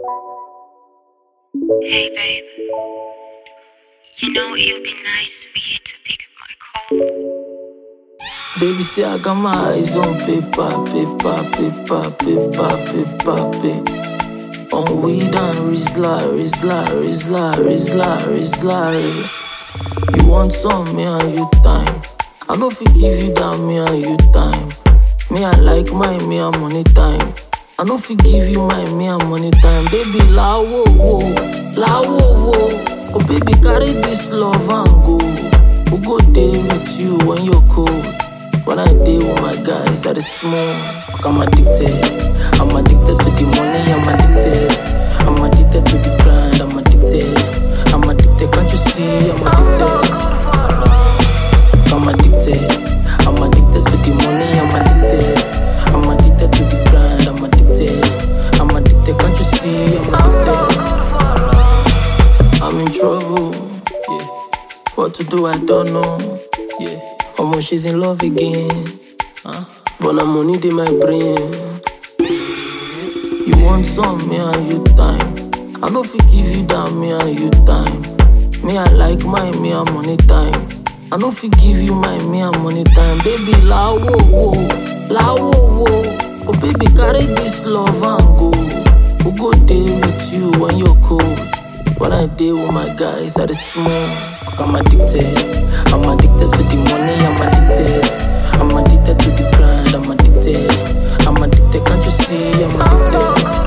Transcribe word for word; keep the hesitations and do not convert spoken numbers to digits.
Hey babe, you know it would be nice for you to pick up my call. Baby, say I got my eyes on paper, paper, paper, paper, paper, paper. On weed and Rizla, Rizla, Rizla, Rizla, Rizla. You want some, me and you time. I no fit give you that, me and you time. Me I like my, me and money time. I no fit give you my, me and money time. Baby, la wo wo, la wo wo. Oh baby, carry this love and go. Who go day with you when you're cold? When I day with my guys at the smoke, I'm addicted. I'm addicted to the money, I'm addicted. I'm addicted to the grind, I'm addicted. I'm addicted, can't you see? I'm addicted. I'm addicted. I'm addicted to the money, I'm addicted. I'm addicted to the grind, I'm addicted. I'm addicted, can't you see? I'm addicted. I'm in trouble, yeah. What to do, I don't know, yeah. Almost she's in love again, huh? But I'm money in my brain. You want some, me and you time. I no fit give you that, me and you time. Me I like my, me and money time. I no fit give you my, me and money time. Baby, la wo wo, la wo wo. Oh baby, carry this love and go. Who go day with you when you're cold? When I day with my guys at the smoke. I'm addicted, I'm addicted to the money, I'm addicted. I'm addicted to the grind, I'm addicted. I'm addicted, can't you see? I'm addicted.